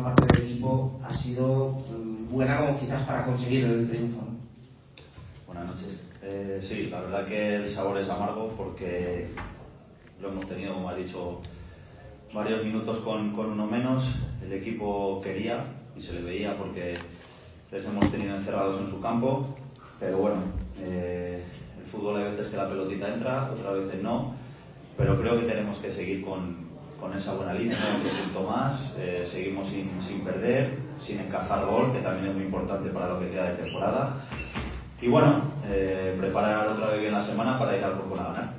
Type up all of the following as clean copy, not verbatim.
parte del equipo ha sido buena como quizás para conseguir el triunfo, ¿no? Buenas noches. Sí, la verdad que el sabor es amargo porque lo hemos tenido, como has dicho, varios minutos con uno menos. El equipo quería y se le veía porque les hemos tenido encerrados en su campo, pero bueno, el fútbol hay veces que la pelotita entra, otras veces no, pero creo que tenemos que seguir con esa buena línea, otro punto más. Seguimos sin perder, sin encajar gol, que también es muy importante para lo que queda de temporada. Y bueno, preparar otra vez bien la semana para ir al Corcón a ganar.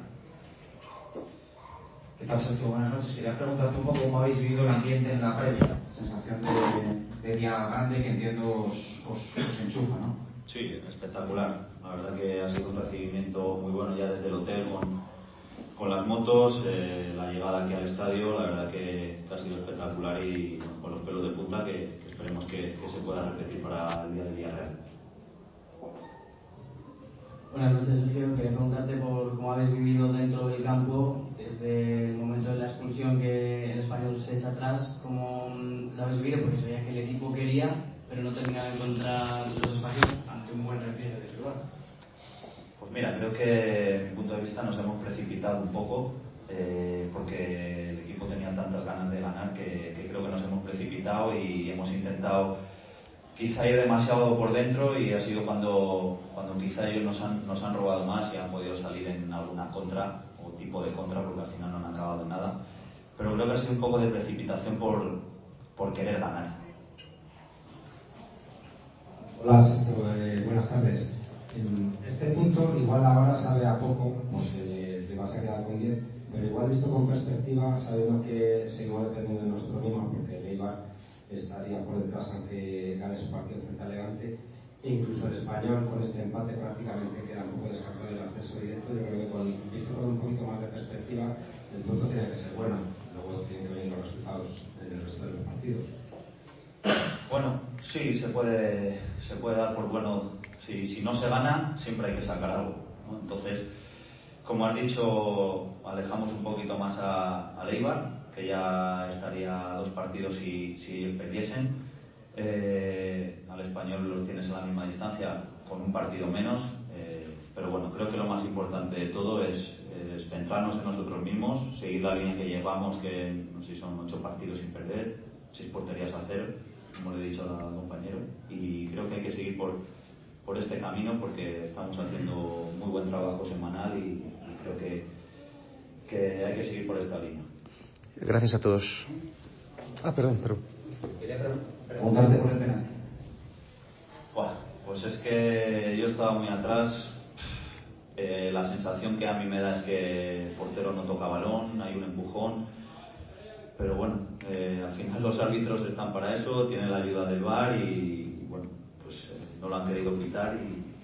¿Qué tal, Sergio? Buenas noches. Quería preguntarte un poco cómo habéis vivido el ambiente en la previa. Sensación de día grande que entiendo os enchufa, ¿no? Sí, espectacular. La verdad que ha sido un recibimiento muy bueno ya desde el hotel con las motos, la llegada aquí al estadio, la verdad que ha sido espectacular y con los pelos de punta que esperemos que se pueda repetir para el día del Villarreal. Buenas noches, Sergio. Quería preguntarte por cómo habéis vivido dentro del campo desde el momento de la expulsión que el Español se echa atrás. ¿Cómo lo habéis vivido? Porque se veía que el equipo quería, pero no terminaba de encontrar los espacios ante un buen repliegue del rival. Pues mira, creo que desde mi punto de vista nos hemos precipitado un poco porque el equipo tenía tantas ganas de ganar que creo que nos hemos precipitado y hemos intentado quizá ir demasiado por dentro y ha sido cuando quizá ellos nos han robado más y han podido salir en alguna contra o tipo de contra, porque al final no han acabado en nada, pero creo que ha sido un poco de precipitación por querer ganar. Hola, Sergio, buenas tardes. En este punto igual ahora sabe a poco porque te vas a quedar con 10, pero igual visto con perspectiva, sabiendo que seguimos dependiendo de nosotros mismos porque el Eibar estaría por detrás aunque gane su partido frente al Levante, e incluso el Español con este empate prácticamente queda un poco descartado el acceso directo. Yo creo que visto con un poquito más de perspectiva, el punto tiene que ser bueno, luego tienen que venir los resultados en el resto de los partidos. Bueno, sí, se puede dar por bueno. Si no se gana, siempre hay que sacar algo, ¿no? Entonces, como has dicho, alejamos un poquito más a Eibar, que ya estaría a 2 partidos si ellos perdiesen. Al Español los tienes a la misma distancia, con un partido menos, pero bueno, creo que lo más importante de todo es centrarnos en nosotros mismos, seguir la línea que llevamos, que no sé si son 8 partidos sin perder, 6 porterías a 0, como le he dicho al compañero, y creo que hay que seguir por este camino porque estamos haciendo muy buen trabajo semanal y creo que hay que seguir por esta línea. Gracias a todos. Perdón. Quería preguntarte por el penalti. Bueno, pues es que yo estaba muy atrás. La sensación que a mí me da es que el portero no toca balón, hay un empujón, pero bueno, al final los árbitros están para eso, tienen la ayuda del VAR y bueno, pues no lo han querido quitar y